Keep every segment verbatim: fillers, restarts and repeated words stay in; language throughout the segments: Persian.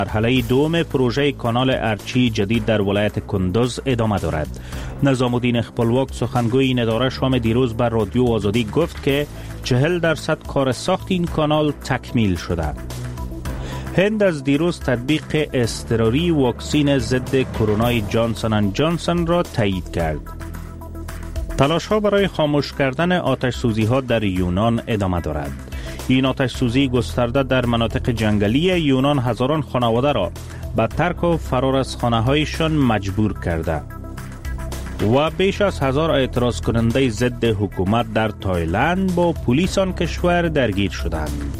مرحله دوم پروژه کانال ارچی جدید در ولایت کندوز ادامه دارد. نظام الدین خپلواک سخنگوی این اداره شام دیروز بر رادیو آزادی گفت که چهل درصد کار ساخت این کانال تکمیل شده. هند از دیروز تطبیق اضطراری واکسین ضد کرونا جانسون اند جانسون را تایید کرد. تلاش ها برای خاموش کردن آتش سوزی ها در یونان ادامه دارد. این آتش سوزی گسترده در مناطق جنگلی یونان هزاران خانواده را به ترک و فرار از خانه هایشان مجبور کرده و بیش از هزار اعتراض کننده ضد حکومت در تایلند با پلیس آن کشور درگیر شدند.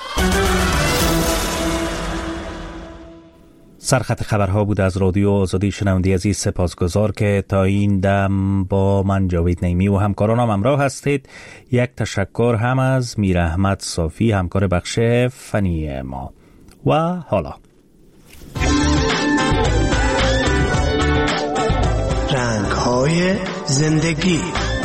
سرخط خبرها بود از رادیو آزادی. شنونده عزیز سپاسگزار که تا این دم با من جاوید نیمی و همکارانم همراه هستید. یک تشکر هم از میر احمد صافی همکار بخش فنی ما. و حالا رنگ‌های زندگی.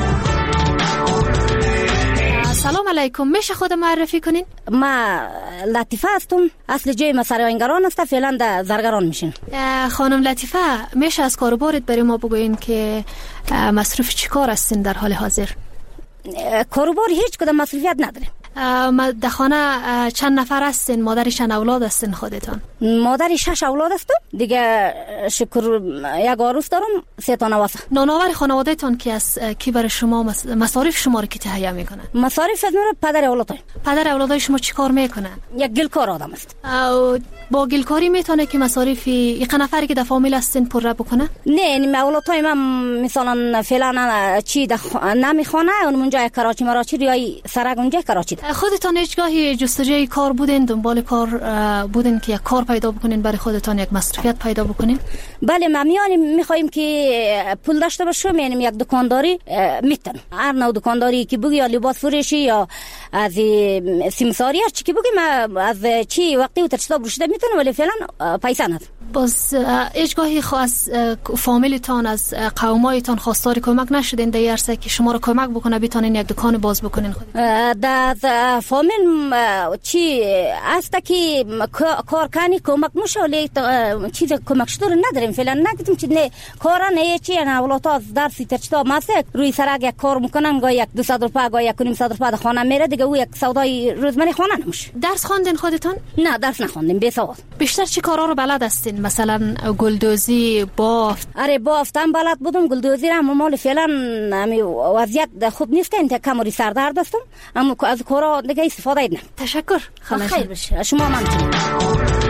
سلام علیکم، میشه خود معرفی کنین؟ ما لطیفه هستم، اصل جای ما سرایانگران است، فعلا در زرگران میشین. خانم لطیفه، میشه از کاروبارت برای ما بگوین که مصروف چی کار هستین در حال حاضر؟ کاروبار هیچ کدام مصروفیت نداره. در خانه چند نفر هستین؟ مادر چند اولاد هستین خودتان؟ مادر شش اولاد هستم دیگه، شکر یک عروس دارم، سه تا نواسه. نانآور خانوادهتون کی است؟ کی برای شما مصارف شما رو کی تهیه میکنه؟ مصارف از نور پدر اولادای. پدر اولادای شما چی کار میکنه؟ یک گلکار آدم است. با گلکاری میتونه که مصارف یک نفری که در فامیل هستین پر بکنه؟ نه، این اولادای من مثلا فعلا چی نمیخونه، اون اونجا کراچی مراچی ریای سرگ اونجا کراچی. خودتان هیچگاهی جستجوی کار بودین، دنبال کار بودین که یک کار پیدا بکنین برای خودتان، یک مصرفیت پیدا بکنین؟ بله، ما میانیم میخوایم که پول داشته باشم، یعنی یک دکانداری میتونم، هر نوع دکانداری که بگی، یا لباس فروشی یا از سیمساری هر چی که بگی، ما از چی وقتی و ترشتا بروشده میتونم، ولی فعلا پیسه ندارم. باز هیچگاهی خاص فامیلتان از قومایتان خواستار کمک نشدین در عرصه که شما رو کمک بکنه بتونین یک دکان باز بکنین خود؟ در فامیل چی است که کار کنی کمک میشه، ولی چیز کمک شده نداریم فعلا. نگفتم که نه کارا نه چی، نه اولاد از درسی ترچتا ماسه روی سرگ یک کار میکنن، گاهی یک دویست روپیه گاهی یک و نیم صد روپیه خانه میره دیگه، او یک سودای روزمره خانه نمیشه. درس خواندین خودتون؟ نه درس نخوندیم، بی سواد. بیشتر چی کارا رو بلد هستین؟ مثلا گلدوزی، بافت؟ اره بافتم بلد بودم، گلدوزی را مال فعلا امی وضعیت خوب نیست، انت کمری سردرد هستم، اما از کارا دیگه استفاده ایدنم. تشکر. خیر بشه. شما من